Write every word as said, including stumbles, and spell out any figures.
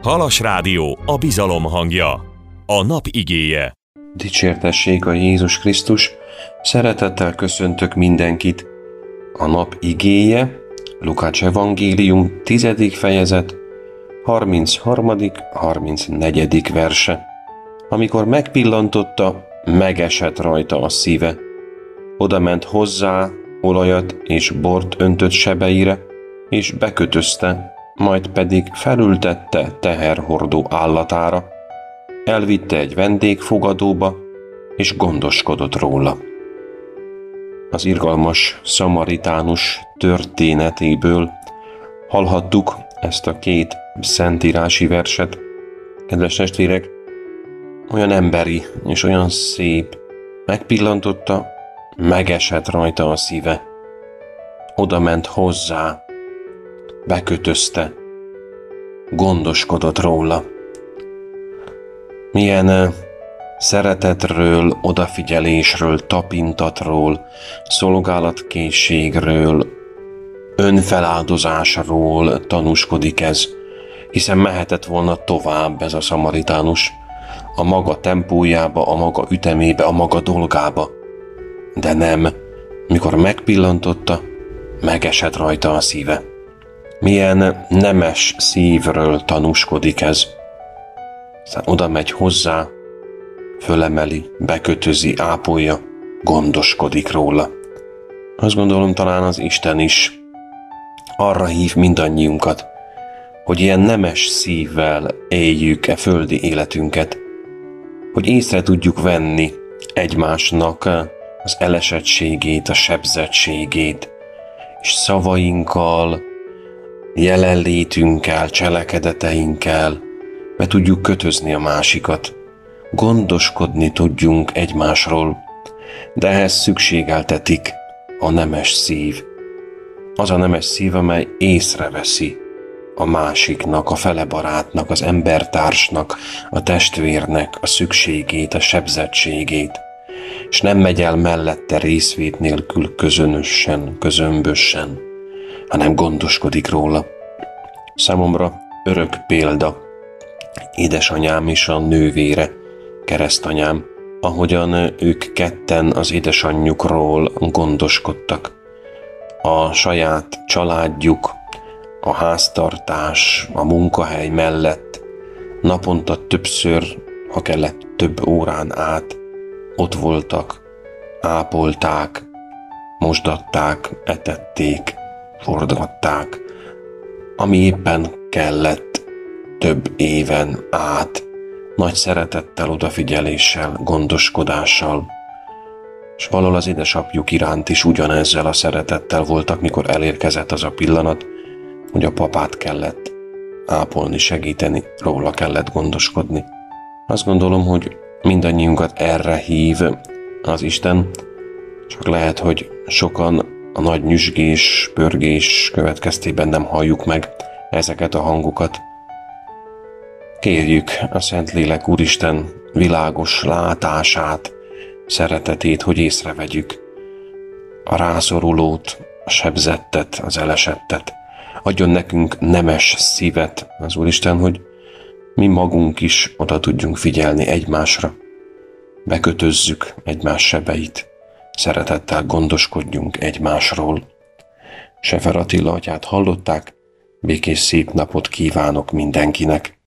Halas Rádió, a bizalom hangja, a nap igéje. Dicsértessék a Jézus Krisztus, szeretettel köszöntök mindenkit. A nap igéje, Lukács evangélium, tizedik fejezet, harmincharmadik harmincnegyedik verse. Amikor megpillantotta, megesett rajta a szíve. Oda ment hozzá, olajat és bort öntött sebeire, és bekötözte, majd pedig felültette teherhordó állatára, elvitte egy vendégfogadóba, és gondoskodott róla. Az irgalmas szamaritánus történetéből hallhattuk ezt a két szentírási verset. Kedves testvérek, olyan emberi és olyan szép, megpillantotta, megesett rajta a szíve. Oda ment hozzá, bekötözte, gondoskodott róla. Milyen szeretetről, odafigyelésről, tapintatról, szolgálatkészségről, önfeláldozásról tanúskodik ez, hiszen mehetett volna tovább ez a szamaritánus, a maga tempójába, a maga ütemébe, a maga dolgába. De nem, mikor megpillantotta, megesett rajta a szíve. Milyen nemes szívről tanúskodik ez. Aztán oda megy hozzá, fölemeli, bekötözi, ápolja, gondoskodik róla. Azt gondolom, talán az Isten is arra hív mindannyiunkat, hogy ilyen nemes szívvel éljük e földi életünket, hogy észre tudjuk venni egymásnak az elesettségét, a sebzettségét, és szavainkkal, jelenlétünkkel, cselekedeteinkkel be tudjuk kötözni a másikat, gondoskodni tudjunk egymásról, de ehhez szükségeltetik a nemes szív. Az a nemes szív, amely észreveszi a másiknak, a felebarátnak, az embertársnak, a testvérnek a szükségét, a sebzettségét, és nem megy el mellette részvét nélkül közönösen, közömbösen, hanem gondoskodik róla. Számomra örök példa édesanyám és a nővére, keresztanyám, ahogyan ők ketten az édesanyjukról gondoskodtak. A saját családjuk, a háztartás, a munkahely mellett naponta többször, ha kellett több órán át, ott voltak, ápolták, mosdatták, etették, forgatták, ami éppen kellett több éven át, nagy szeretettel, odafigyeléssel, gondoskodással. És valahol az édesapjuk iránt is ugyanezzel a szeretettel voltak, mikor elérkezett az a pillanat, hogy a papát kellett ápolni, segíteni, róla kellett gondoskodni. Azt gondolom, hogy mindannyiunkat erre hív az Isten, csak lehet, hogy sokan a nagy nyüzsgés, pörgés következtében nem halljuk meg ezeket a hangokat. Kérjük a Szentlélek Úristen világos látását, szeretetét, hogy észrevegyük a rászorulót, a sebzettet, az elesettet. Adjon nekünk nemes szívet az Úristen, hogy mi magunk is oda tudjunk figyelni egymásra. Bekötözzük egymás sebeit, szeretettel gondoskodjunk egymásról. Sefer Attila atyát hallották, békés szép napot kívánok mindenkinek.